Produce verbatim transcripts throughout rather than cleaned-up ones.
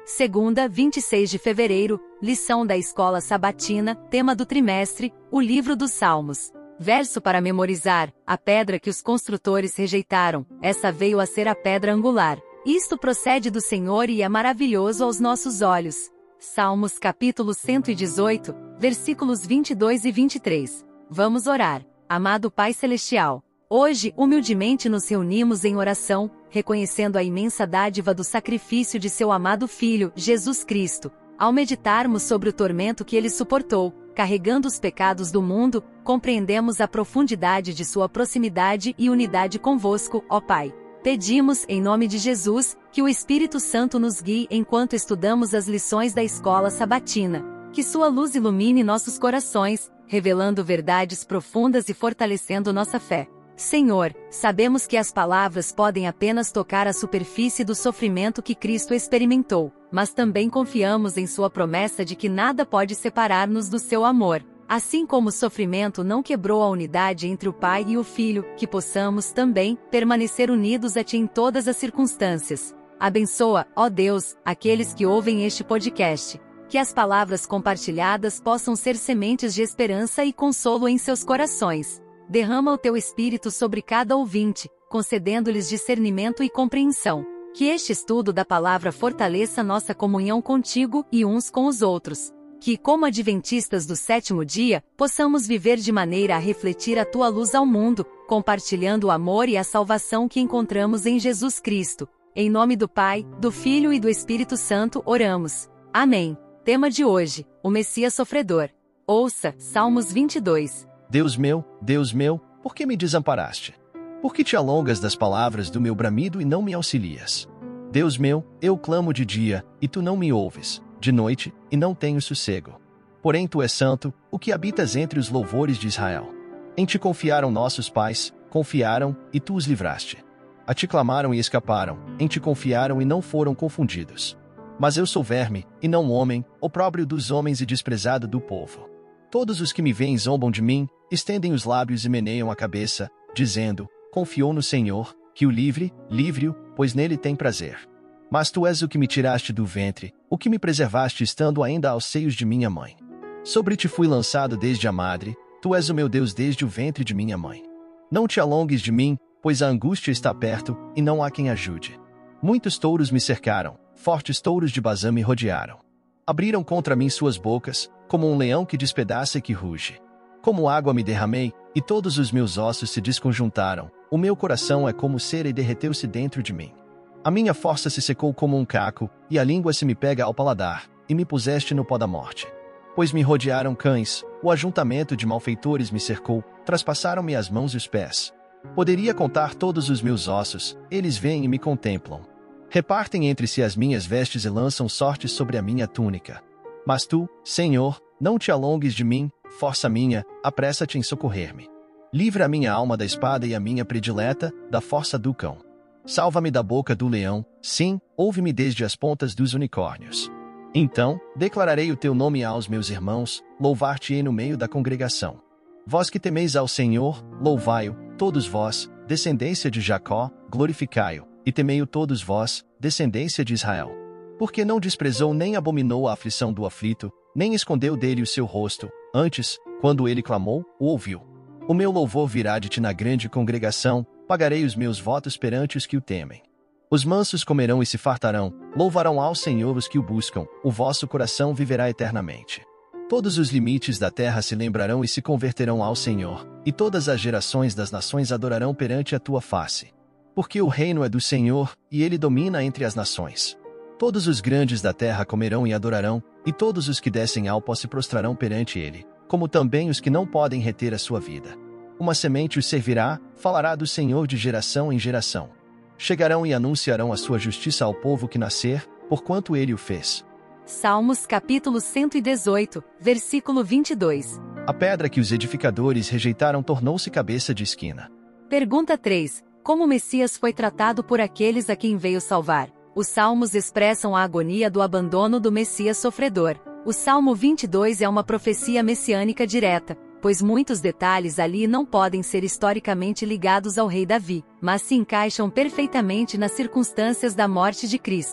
segunda, vinte e seis de fevereiro, lição da escola sabatina, tema do trimestre, o livro dos Salmos. Verso para memorizar: a pedra que os construtores rejeitaram, essa veio a ser a pedra angular. Isto procede do Senhor e é maravilhoso aos nossos olhos. Salmos capítulo cento e dezoito, versículos vinte e dois e vinte e três. Vamos orar. Amado Pai Celestial, hoje, humildemente nos reunimos em oração, reconhecendo a imensa dádiva do sacrifício de seu amado Filho, Jesus Cristo. Ao meditarmos sobre o tormento que ele suportou, carregando os pecados do mundo, compreendemos a profundidade de sua proximidade e unidade convosco, ó Pai. Pedimos, em nome de Jesus, que o Espírito Santo nos guie enquanto estudamos as lições da escola sabatina. Que sua luz ilumine nossos corações, revelando verdades profundas e fortalecendo nossa fé. Senhor, sabemos que as palavras podem apenas tocar a superfície do sofrimento que Cristo experimentou, mas também confiamos em sua promessa de que nada pode separar-nos do seu amor. Assim como o sofrimento não quebrou a unidade entre o Pai e o Filho, que possamos também permanecer unidos a Ti em todas as circunstâncias. Abençoa, ó Deus, aqueles que ouvem este podcast. Que as palavras compartilhadas possam ser sementes de esperança e consolo em seus corações. Derrama o Teu Espírito sobre cada ouvinte, concedendo-lhes discernimento e compreensão. Que este estudo da palavra fortaleça nossa comunhão contigo e uns com os outros. Que, como adventistas do sétimo dia, possamos viver de maneira a refletir a Tua luz ao mundo, compartilhando o amor e a salvação que encontramos em Jesus Cristo. Em nome do Pai, do Filho e do Espírito Santo oramos. Amém. Tema de hoje: o Messias sofredor. Ouça, Salmos vinte e dois. Deus meu, Deus meu, por que me desamparaste? Por que te alongas das palavras do meu bramido e não me auxilias? Deus meu, eu clamo de dia, e tu não me ouves, de noite, e não tenho sossego. Porém tu és santo, o que habitas entre os louvores de Israel. Em ti confiaram nossos pais, confiaram, e tu os livraste. A ti clamaram e escaparam, em ti confiaram e não foram confundidos. Mas eu sou verme, e não homem, opróbrio dos homens e desprezado do povo. Todos os que me veem zombam de mim, estendem os lábios e meneiam a cabeça, dizendo: confiou no Senhor, que o livre, livre-o, pois nele tem prazer. Mas tu és o que me tiraste do ventre, o que me preservaste estando ainda aos seios de minha mãe. Sobre ti fui lançado desde a madre, tu és o meu Deus desde o ventre de minha mãe. Não te alongues de mim, pois a angústia está perto, e não há quem ajude. Muitos touros me cercaram, fortes touros de Bazã me rodearam. Abriram contra mim suas bocas, como um leão que despedaça e que ruge. Como água me derramei, e todos os meus ossos se desconjuntaram, o meu coração é como cera e derreteu-se dentro de mim. A minha força se secou como um caco, e a língua se me pega ao paladar, e me puseste no pó da morte. Pois me rodearam cães, o ajuntamento de malfeitores me cercou, traspassaram-me as mãos e os pés. Poderia contar todos os meus ossos, eles vêm e me contemplam. Repartem entre si as minhas vestes e lançam sortes sobre a minha túnica. Mas tu, Senhor, não te alongues de mim, força minha, apressa-te em socorrer-me. Livra a minha alma da espada e a minha predileta, da força do cão. Salva-me da boca do leão, sim, ouve-me desde as pontas dos unicórnios. Então, declararei o teu nome aos meus irmãos, louvar-te-ei no meio da congregação. Vós que temeis ao Senhor, louvai-o, todos vós, descendência de Jacó, glorificai-o, e temei-o todos vós, descendência de Israel. Porque não desprezou nem abominou a aflição do aflito, nem escondeu dele o seu rosto, antes, quando ele clamou, o ouviu. O meu louvor virá de ti na grande congregação, pagarei os meus votos perante os que o temem. Os mansos comerão e se fartarão, louvarão ao Senhor os que o buscam, o vosso coração viverá eternamente. Todos os limites da terra se lembrarão e se converterão ao Senhor, e todas as gerações das nações adorarão perante a tua face. Porque o reino é do Senhor, e ele domina entre as nações. Todos os grandes da terra comerão e adorarão, e todos os que descem ao pó se prostrarão perante ele, como também os que não podem reter a sua vida. Uma semente os servirá, falará do Senhor de geração em geração. Chegarão e anunciarão a sua justiça ao povo que nascer, porquanto ele o fez. Salmos capítulo cento e dezoito, versículo vinte e dois. A pedra que os edificadores rejeitaram tornou-se cabeça de esquina. Pergunta três. Como o Messias foi tratado por aqueles a quem veio salvar? Os salmos expressam a agonia do abandono do Messias sofredor. O Salmo vinte e dois é uma profecia messiânica direta, pois muitos detalhes ali não podem ser historicamente ligados ao rei Davi, mas se encaixam perfeitamente nas circunstâncias da morte de Cristo.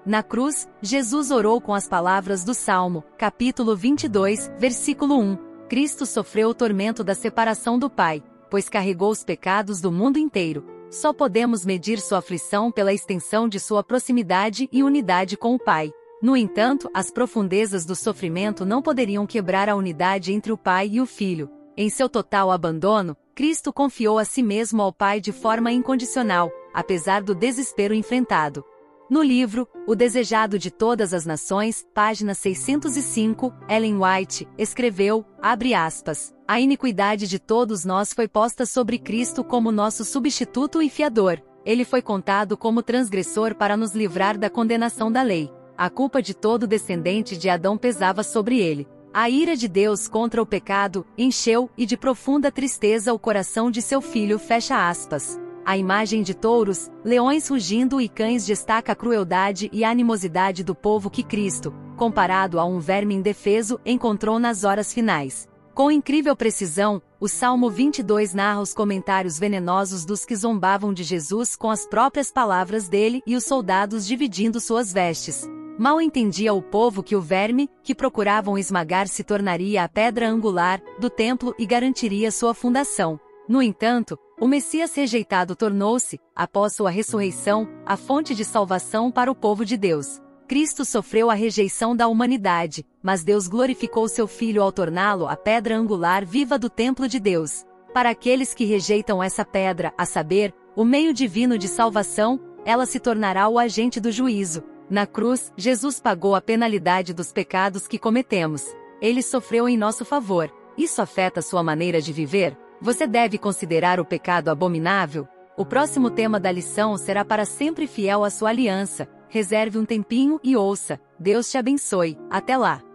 Na cruz, Jesus orou com as palavras do Salmo, capítulo vinte e dois, versículo um. Cristo sofreu o tormento da separação do Pai, pois carregou os pecados do mundo inteiro. Só podemos medir sua aflição pela extensão de sua proximidade e unidade com o Pai. No entanto, as profundezas do sofrimento não poderiam quebrar a unidade entre o Pai e o Filho. Em seu total abandono, Cristo confiou a si mesmo ao Pai de forma incondicional, apesar do desespero enfrentado. No livro O Desejado de Todas as Nações, página seiscentos e cinco, Ellen White escreveu, abre aspas, a iniquidade de todos nós foi posta sobre Cristo como nosso substituto e fiador. Ele foi contado como transgressor para nos livrar da condenação da lei. A culpa de todo descendente de Adão pesava sobre ele. A ira de Deus contra o pecado encheu e de profunda tristeza o coração de seu filho, fecha aspas. A imagem de touros, leões rugindo e cães destaca a crueldade e a animosidade do povo que Cristo, comparado a um verme indefeso, encontrou nas horas finais. Com incrível precisão, o Salmo vinte e dois narra os comentários venenosos dos que zombavam de Jesus com as próprias palavras dele e os soldados dividindo suas vestes. Mal entendia o povo que o verme, que procuravam esmagar, se tornaria a pedra angular do templo e garantiria sua fundação. No entanto, o Messias rejeitado tornou-se, após sua ressurreição, a fonte de salvação para o povo de Deus. Cristo sofreu a rejeição da humanidade, mas Deus glorificou seu Filho ao torná-lo a pedra angular viva do templo de Deus. Para aqueles que rejeitam essa pedra, a saber, o meio divino de salvação, ela se tornará o agente do juízo. Na cruz, Jesus pagou a penalidade dos pecados que cometemos. Ele sofreu em nosso favor. Isso afeta sua maneira de viver? Você deve considerar o pecado abominável? O próximo tema da lição será para sempre fiel à sua aliança. Reserve um tempinho e ouça. Deus te abençoe. Até lá!